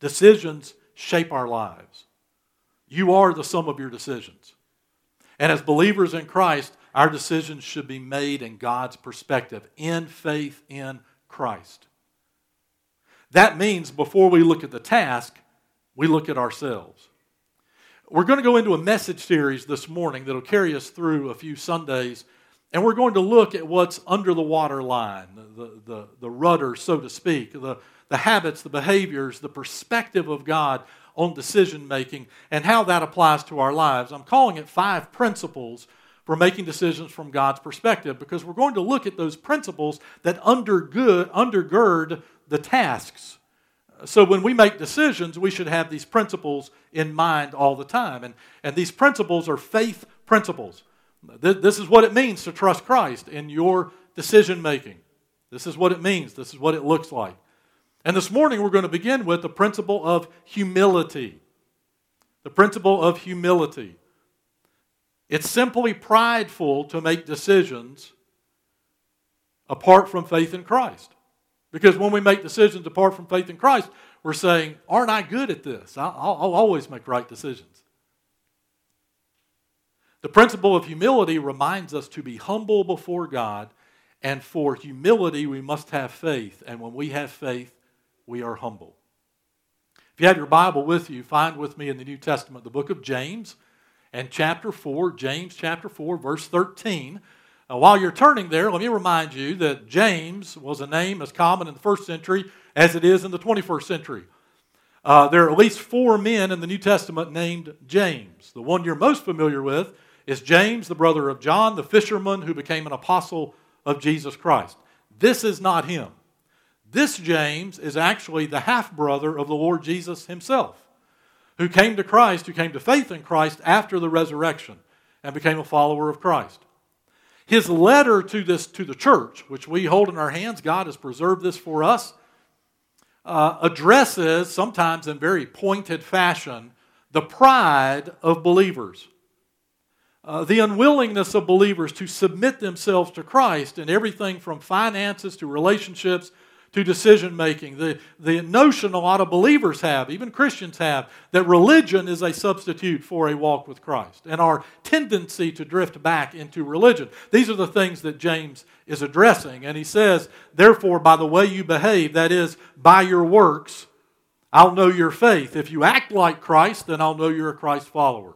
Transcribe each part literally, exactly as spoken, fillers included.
Decisions shape our lives. You are the sum of your decisions. And as believers in Christ, our decisions should be made in God's perspective, in faith in Christ. That means before we look at the task, we look at ourselves. We're going to go into a message series this morning that will carry us through a few Sundays, and we're going to look at what's under the water line, the, the, the rudder, so to speak, the, the habits, the behaviors, the perspective of God on decision making, and how that applies to our lives. I'm calling it five principles for making decisions from God's perspective, because we're going to look at those principles that undergird, undergird the tasks. So when we make decisions, we should have these principles in mind all the time. And, and these principles are faith principles. This is what it means to trust Christ in your decision making. This is what it means. This is what it looks like. And this morning we're going to begin with the principle of humility. The principle of humility. It's simply prideful to make decisions apart from faith in Christ. Because when we make decisions apart from faith in Christ, we're saying, aren't I good at this? I'll, I'll always make right decisions. The principle of humility reminds us to be humble before God, and for humility we must have faith. And when we have faith, we are humble. If you have your Bible with you, find with me in the New Testament the book of James and chapter four, James chapter four, verse thirteen. Uh, while you're turning there, let me remind you that James was a name as common in the first century as it is in the twenty-first century. Uh, there are at least four men in the New Testament named James. The one you're most familiar with is James, the brother of John, the fisherman who became an apostle of Jesus Christ. This is not him. This James is actually the half-brother of the Lord Jesus himself, who came to Christ, who came to faith in Christ after the resurrection and became a follower of Christ. His letter to this to the church, which we hold in our hands, God has preserved this for us, uh, addresses, sometimes in very pointed fashion, the pride of believers. Uh, the unwillingness of believers to submit themselves to Christ in everything from finances to relationships to decision making. The, the notion a lot of believers have, even Christians have, that religion is a substitute for a walk with Christ, and our tendency to drift back into religion. These are the things that James is addressing, and he says, therefore, by the way you behave, that is, by your works, I'll know your faith. If you act like Christ, then I'll know you're a Christ follower.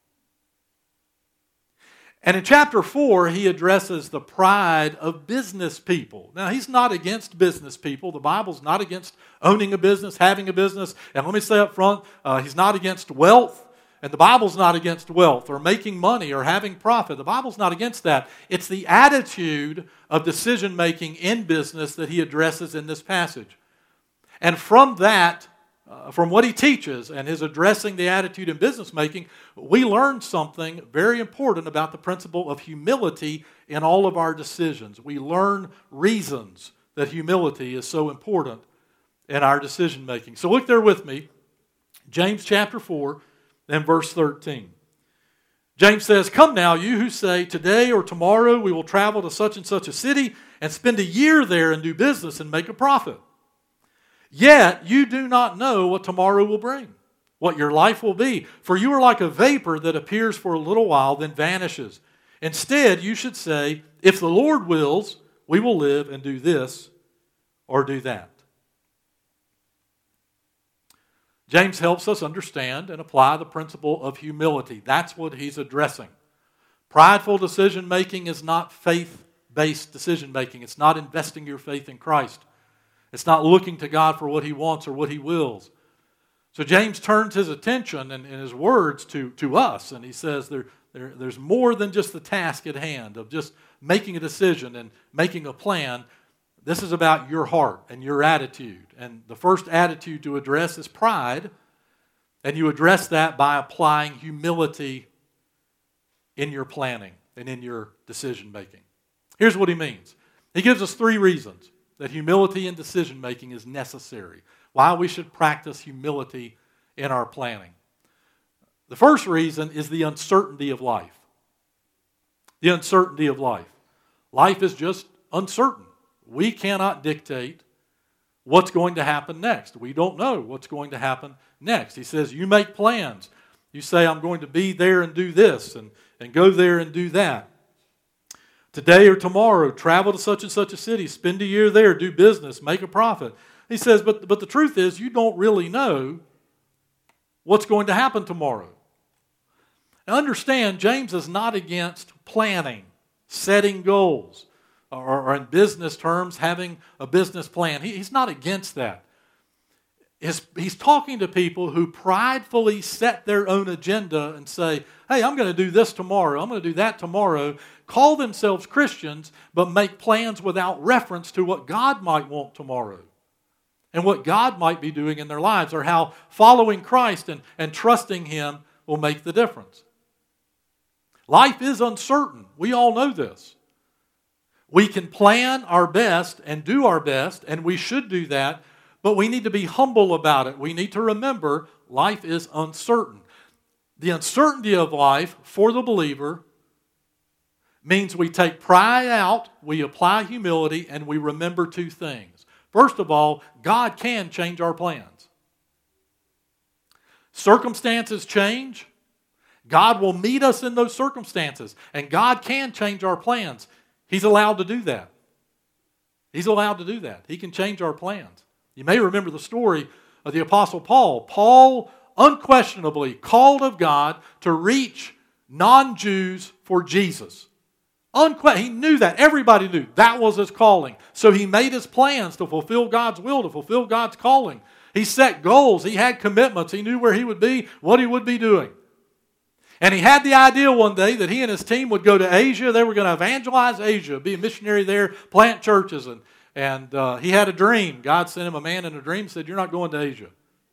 And in chapter four, he addresses the pride of business people. Now, he's not against business people. The Bible's not against owning a business, having a business. And let me say up front, uh, he's not against wealth. And the Bible's not against wealth or making money or having profit. The Bible's not against that. It's the attitude of decision-making in business that he addresses in this passage. And from that, Uh, from what he teaches and his addressing the attitude in business making, we learn something very important about the principle of humility in all of our decisions. We learn reasons that humility is so important in our decision making. So look there with me, James chapter four, and verse thirteen. James says, "Come now, you who say, today or tomorrow we will travel to such and such a city and spend a year there and do business and make a profit. Yet you do not know what tomorrow will bring, what your life will be. For you are like a vapor that appears for a little while, then vanishes. Instead, you should say, if the Lord wills, we will live and do this or do that." James helps us understand and apply the principle of humility. That's what he's addressing. Prideful decision-making is not faith-based decision-making. It's not investing your faith in Christ. It's not looking to God for what he wants or what he wills. So James turns his attention and, and his words to, to us, and he says there, there, there's more than just the task at hand of just making a decision and making a plan. This is about your heart and your attitude. And the first attitude to address is pride, and you address that by applying humility in your planning and in your decision making. Here's what he means. He gives us three reasons that humility in decision-making is necessary, why we should practice humility in our planning. The first reason is the uncertainty of life. The uncertainty of life. Life is just uncertain. We cannot dictate what's going to happen next. We don't know what's going to happen next. He says, you make plans. You say, I'm going to be there and do this and, and go there and do that. Today or tomorrow, travel to such and such a city, spend a year there, do business, make a profit. He says, but, but the truth is, you don't really know what's going to happen tomorrow. Now understand, James is not against planning, setting goals, or, or in business terms, having a business plan. He, he's not against that. His, he's talking to people who pridefully set their own agenda and say, hey, I'm going to do this tomorrow, I'm going to do that tomorrow, call themselves Christians, but make plans without reference to what God might want tomorrow and what God might be doing in their lives, or how following Christ and, and trusting Him will make the difference. Life is uncertain. We all know this. We can plan our best and do our best, and we should do that, but we need to be humble about it. We need to remember life is uncertain. The uncertainty of life for the believer means we take pride out, we apply humility, and we remember two things. First of all, God can change our plans. Circumstances change. God will meet us in those circumstances, and God can change our plans. He's allowed to do that. He's allowed to do that. He can change our plans. You may remember the story of the Apostle Paul. Paul unquestionably called of God to reach non-Jews for Jesus. Unque- he knew that. Everybody knew that was his calling. So he made his plans to fulfill God's will, to fulfill God's calling. He set goals. He had commitments. He knew where he would be, what he would be doing. And he had the idea one day that he and his team would go to Asia. They were going to evangelize Asia, be a missionary there, plant churches. And, and uh, he had a dream. God sent him a man in a dream, said, you're not going to Asia.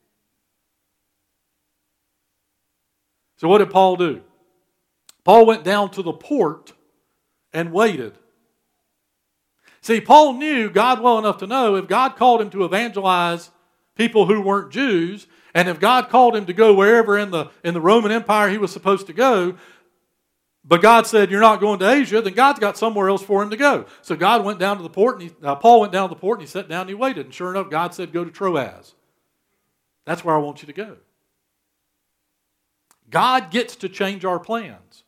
So what did Paul do? Paul went down to the port and waited. See, Paul knew God well enough to know if God called him to evangelize people who weren't Jews, and if God called him to go wherever in the, in the Roman Empire he was supposed to go, but God said, you're not going to Asia, then God's got somewhere else for him to go. So God went down to the port, and he, uh, Paul went down to the port, and he sat down and he waited. And sure enough, God said, go to Troas. That's where I want you to go. God gets to change our plans.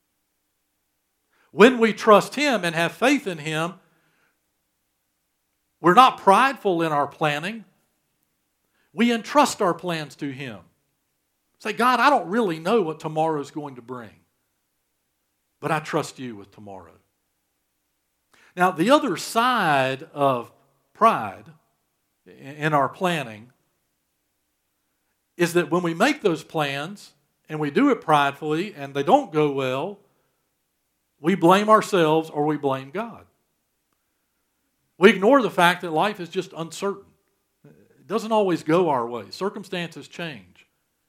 When we trust Him and have faith in Him, we're not prideful in our planning. We entrust our plans to Him. Say, God, I don't really know what tomorrow's going to bring, but I trust You with tomorrow. Now, the other side of pride in our planning is that when we make those plans and we do it pridefully and they don't go well, we blame ourselves or we blame God. We ignore the fact that life is just uncertain. It doesn't always go our way. Circumstances change.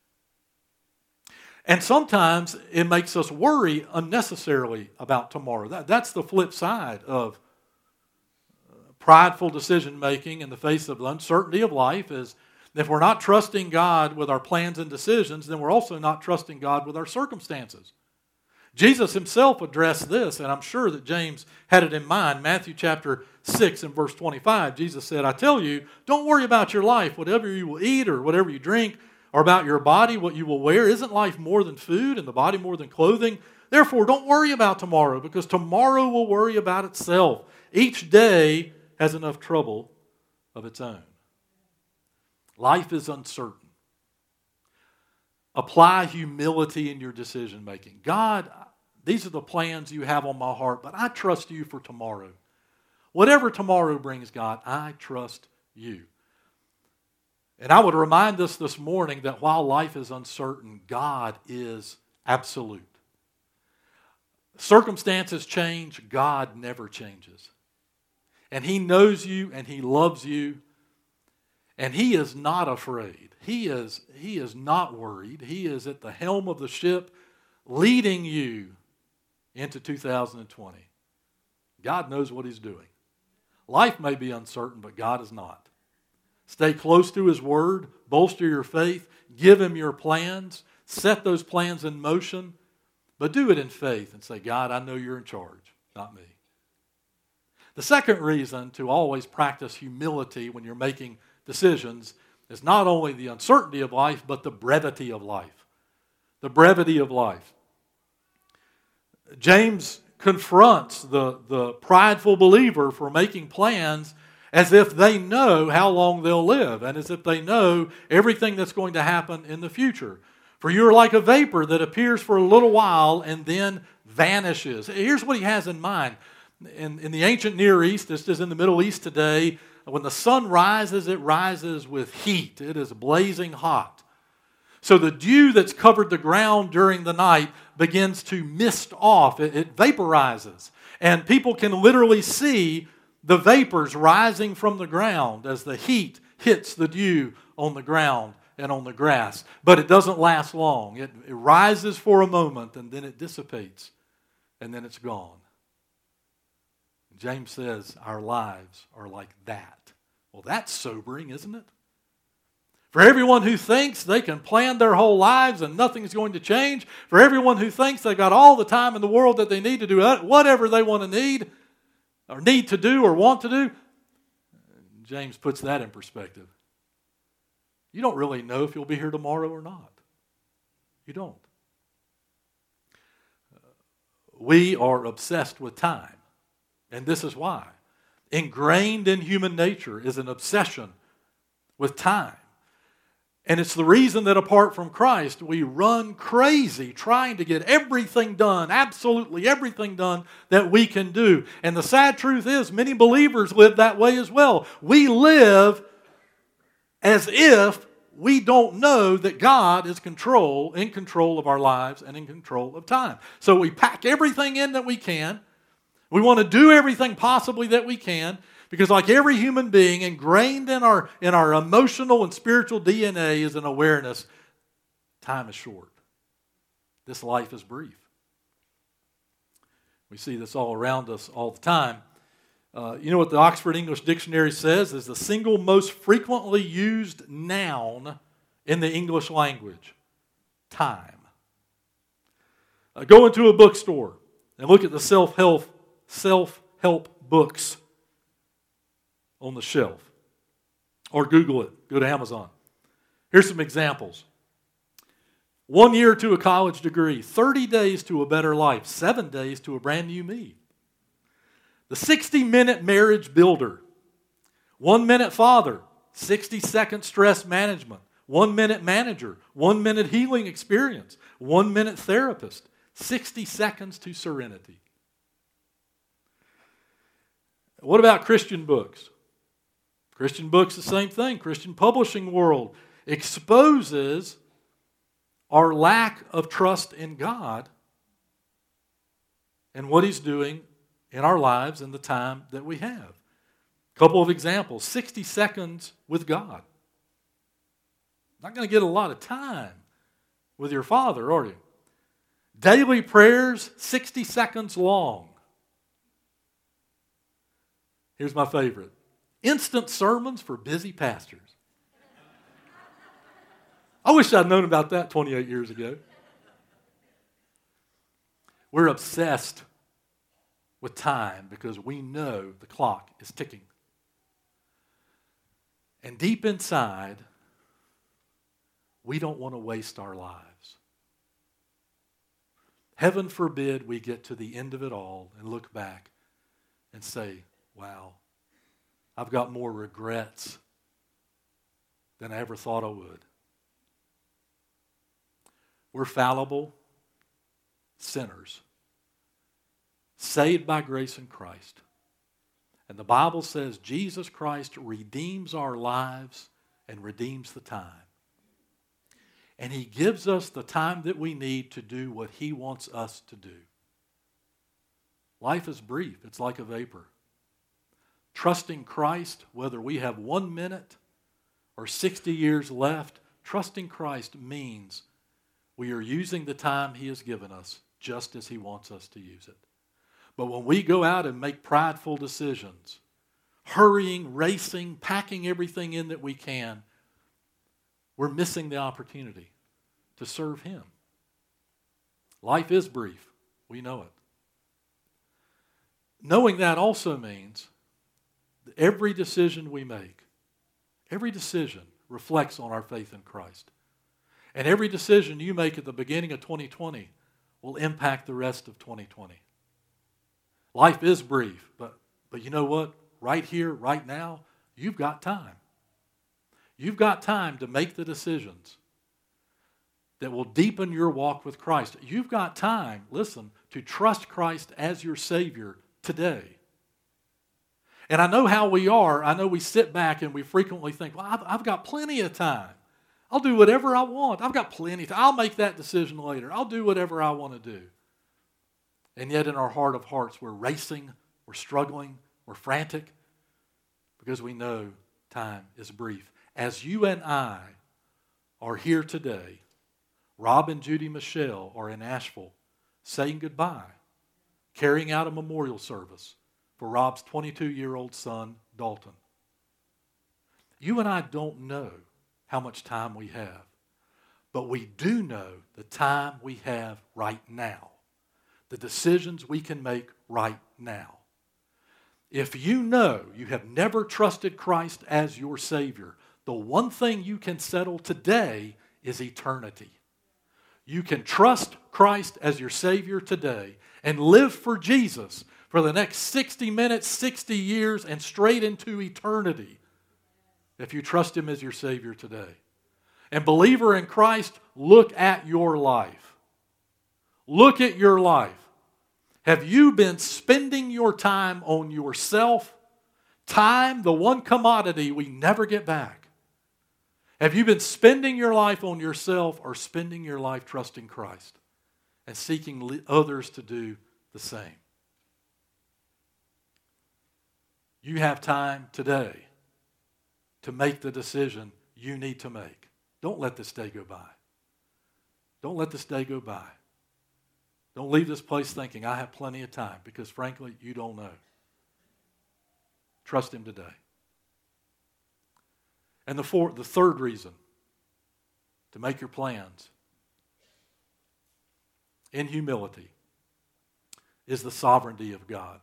And sometimes it makes us worry unnecessarily about tomorrow. That, that's the flip side of prideful decision making in the face of the uncertainty of life, is if we're not trusting God with our plans and decisions, then we're also not trusting God with our circumstances. Jesus Himself addressed this, and I'm sure that James had it in mind. Matthew chapter six and verse twenty-five, Jesus said, I tell you, don't worry about your life, whatever you will eat or whatever you drink, or about your body, what you will wear. Isn't life more than food and the body more than clothing? Therefore, don't worry about tomorrow, because tomorrow will worry about itself. Each day has enough trouble of its own. Life is uncertain. Apply humility in your decision making. God, these are the plans You have on my heart, but I trust You for tomorrow. Whatever tomorrow brings, God, I trust You. And I would remind us this morning that while life is uncertain, God is absolute. Circumstances change, God never changes. And He knows you and He loves you. And He is not afraid. He is, he is not worried. He is at the helm of the ship leading you into two thousand twenty. God knows what He's doing. Life may be uncertain, but God is not. Stay close to His Word. Bolster your faith. Give Him your plans. Set those plans in motion. But do it in faith and say, God, I know You're in charge, not me. The second reason to always practice humility when you're making decisions is not only the uncertainty of life, but the brevity of life. The brevity of life. James confronts the, the prideful believer for making plans as if they know how long they'll live and as if they know everything that's going to happen in the future. For you are like a vapor that appears for a little while and then vanishes. Here's what he has in mind. In, in the ancient Near East, this is in the Middle East today, when the sun rises, it rises with heat. It is blazing hot. So the dew that's covered the ground during the night begins to mist off. It, it vaporizes. And people can literally see the vapors rising from the ground as the heat hits the dew on the ground and on the grass. But it doesn't last long. It, it rises for a moment and then it dissipates and then it's gone. James says our lives are like that. Well, that's sobering, isn't it? For everyone who thinks they can plan their whole lives and nothing is going to change, for everyone who thinks they've got all the time in the world that they need to do whatever they want to need, or need to do or want to do, James puts that in perspective. You don't really know if you'll be here tomorrow or not. You don't. We are obsessed with time, and this is why. Ingrained in human nature is an obsession with time. And it's the reason that apart from Christ, we run crazy trying to get everything done, absolutely everything done that we can do. And the sad truth is, many believers live that way as well. We live as if we don't know that God is control, in control of our lives and in control of time. So we pack everything in that we can. We want to do everything possibly that we can. Because like every human being, ingrained in our, in our emotional and spiritual D N A is an awareness, time is short. This life is brief. We see this all around us all the time. Uh, you know what the Oxford English Dictionary says is the single most frequently used noun in the English language. Time. Uh, go into a bookstore and look at the self-help, self-help books on the shelf. Or Google it. Go to Amazon. Here's some examples. One year to a college degree. thirty days to a better life. Seven days to a brand new me. The sixty-minute marriage builder. One-minute father. sixty-second stress management. One-minute manager. One-minute healing experience. One-minute therapist. sixty seconds to serenity. What about Christian books? Christian books, the same thing. Christian publishing world exposes our lack of trust in God and what He's doing in our lives and the time that we have. A couple of examples. sixty seconds with God. Not going to get a lot of time with your Father, are you? Daily prayers, sixty seconds long. Here's my favorite. Instant sermons for busy pastors. I wish I'd known about that twenty-eight years ago. We're obsessed with time because we know the clock is ticking. And deep inside, we don't want to waste our lives. Heaven forbid we get to the end of it all and look back and say, wow, I've got more regrets than I ever thought I would. We're fallible sinners, saved by grace in Christ. And the Bible says Jesus Christ redeems our lives and redeems the time. And He gives us the time that we need to do what He wants us to do. Life is brief. It's like a vapor. Trusting Christ, whether we have one minute or sixty years left, trusting Christ means we are using the time He has given us just as He wants us to use it. But when we go out and make prideful decisions, hurrying, racing, packing everything in that we can, we're missing the opportunity to serve Him. Life is brief. We know it. knowing that also means that every decision we make, every decision reflects on our faith in Christ. And every decision you make at the beginning of twenty twenty will impact the rest of twenty twenty. Life is brief, but, but you know what? Right here, right now, you've got time. You've got time to make the decisions that will deepen your walk with Christ. You've got time, listen, to trust Christ as your Savior today. And I know how we are. I know we sit back and we frequently think, well, I've, I've got plenty of time. I'll do whatever I want. I've got plenty of time. I'll make that decision later. I'll do whatever I want to do. And yet in our heart of hearts, we're racing, we're struggling, we're frantic because we know time is brief. As you and I are here today, Rob and Judy Michelle are in Asheville saying goodbye, carrying out a memorial service for Rob's twenty-two-year-old son, Dalton. You and I don't know how much time we have, but we do know the time we have right now, the decisions we can make right now. If you know you have never trusted Christ as your Savior, the one thing you can settle today is eternity. You can trust Christ as your Savior today and live for Jesus for the next sixty minutes, sixty years, and straight into eternity if you trust Him as your Savior today. And believer in Christ, look at your life. Look at your life. Have you been spending your time on yourself? Time, the one commodity we never get back. Have you been spending your life on yourself or spending your life trusting Christ and seeking others to do the same? You have time today to make the decision you need to make. Don't let this day go by. Don't let this day go by. Don't leave this place thinking, I have plenty of time, because frankly, you don't know. Trust Him today. And the fourth, the third reason to make your plans in humility is the sovereignty of God.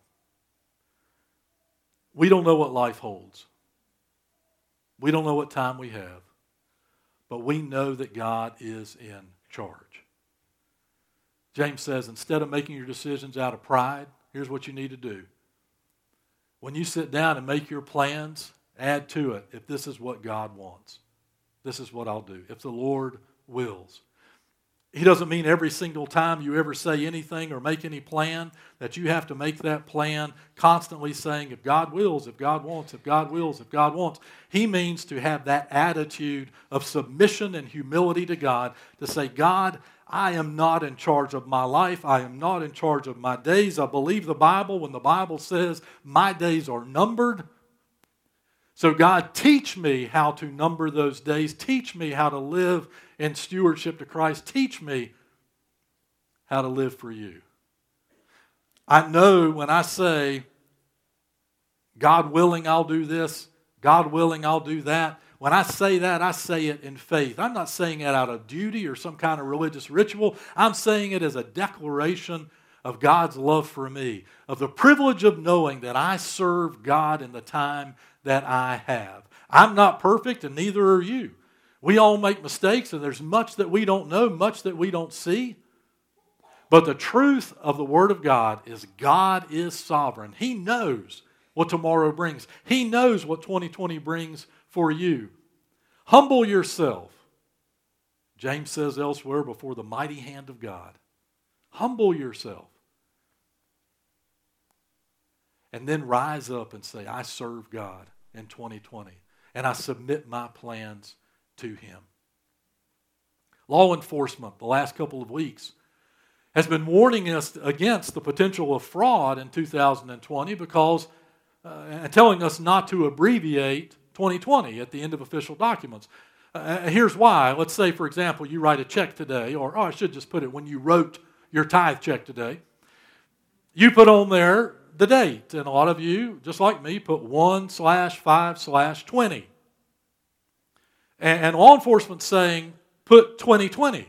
We don't know what life holds. We don't know what time we have, but we know that God is in charge. James says, instead of making your decisions out of pride, here's what you need to do. When you sit down and make your plans, add to it, if this is what God wants, this is what I'll do. If the Lord wills. He doesn't mean every single time you ever say anything or make any plan that you have to make that plan constantly saying, if God wills, if God wants, if God wills, if God wants. He means to have that attitude of submission and humility to God, to say, God, I am not in charge of my life. I am not in charge of my days. I believe the Bible when the Bible says my days are numbered. So God, teach me how to number those days. Teach me how to live in stewardship to Christ. Teach me how to live for you. I know when I say, God willing, I'll do this. God willing, I'll do that. When I say that, I say it in faith. I'm not saying it out of duty or some kind of religious ritual. I'm saying it as a declaration of God's love for me, of the privilege of knowing that I serve God in the time that I have. I'm not perfect, and neither are you. We all make mistakes, and there's much that we don't know, much that we don't see. But the truth of the Word of God is God is sovereign. He knows what tomorrow brings. He knows what twenty twenty brings for you. Humble yourself, James says elsewhere, before the mighty hand of God. Humble yourself. And then rise up and say, I serve God in twenty twenty. And I submit my plans to Him. Law enforcement, the last couple of weeks, has been warning us against the potential of fraud in two thousand twenty because, uh, and telling us not to abbreviate twenty twenty at the end of official documents. Uh, here's why. Let's say, for example, you write a check today, or oh, I should just put it, when you wrote your tithe check today, you put on there the date. And a lot of you, just like me, put one slash five slash twenty. And, and law enforcement's saying, put twenty twenty.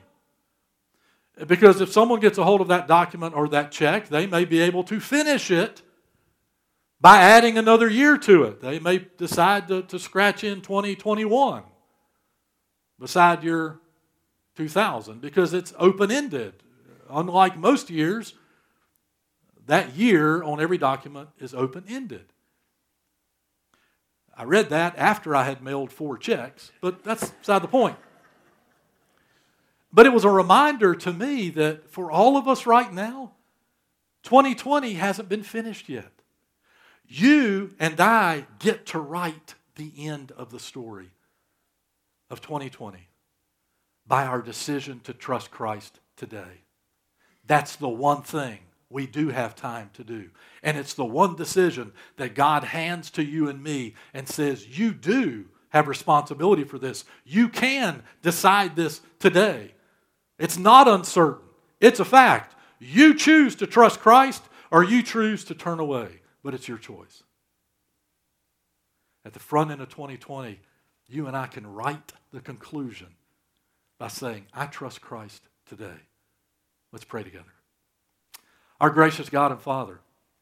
Because if someone gets a hold of that document or that check, they may be able to finish it by adding another year to it. They may decide to, to scratch in twenty twenty-one beside your two thousand because it's open-ended. Unlike most years, that year on every document is open-ended. I read that after I had mailed four checks, but that's beside the point. But it was a reminder to me that for all of us right now, twenty twenty hasn't been finished yet. You and I get to write the end of the story of twenty twenty by our decision to trust Christ today. That's the one thing we do have time to do. And it's the one decision that God hands to you and me and says, you do have responsibility for this. You can decide this today. It's not uncertain. It's a fact. You choose to trust Christ or you choose to turn away. But it's your choice. At the front end of twenty twenty, you and I can write the conclusion by saying, I trust Christ today. Let's pray together. Our gracious God and Father,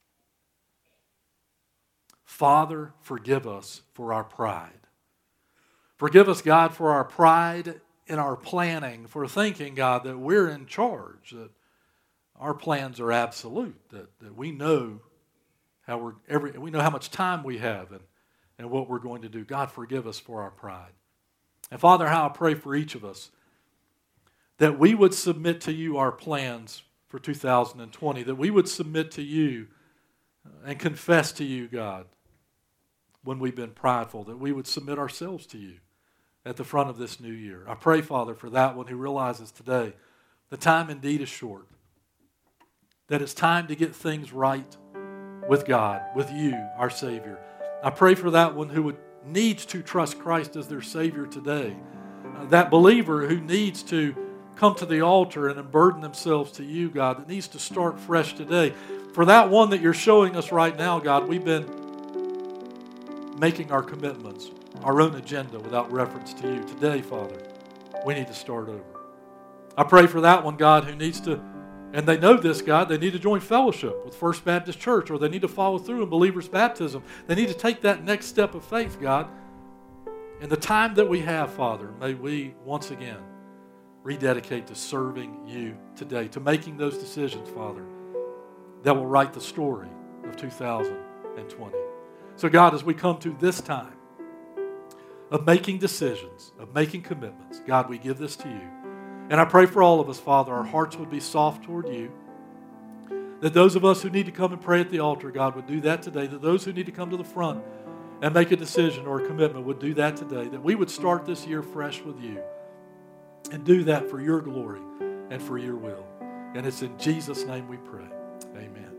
Father, forgive us for our pride. Forgive us, God, for our pride in our planning, for thinking, God, that we're in charge, that our plans are absolute, that, that we know how we're every we know how much time we have and, and what we're going to do. God, forgive us for our pride. And Father, how I pray for each of us that we would submit to you our plans for two thousand twenty, that we would submit to you and confess to you, God, when we've been prideful, that we would submit ourselves to you at the front of this new year. I pray, Father, for that one who realizes today the time indeed is short, that it's time to get things right with God, with you, our Savior. I pray for that one who would needs to trust Christ as their Savior today, uh, that believer who needs to come to the altar and unburden themselves to you, God, that needs to start fresh today. For that one that you're showing us right now, God, we've been making our commitments, our own agenda without reference to you. Today, Father, we need to start over. I pray for that one, God, who needs to, and they know this, God, they need to join fellowship with First Baptist Church, or they need to follow through in believers' baptism. They need to take that next step of faith, God. In the time that we have, Father, may we once again rededicate to serving you today, to making those decisions, Father, that will write the story of two thousand twenty. So, God, as we come to this time of making decisions, of making commitments, God, we give this to you. And I pray for all of us, Father, our hearts would be soft toward you, that those of us who need to come and pray at the altar, God, would do that today, that those who need to come to the front and make a decision or a commitment would do that today, that we would start this year fresh with you and do that for your glory and for your will. And it's in Jesus' name we pray. Amen.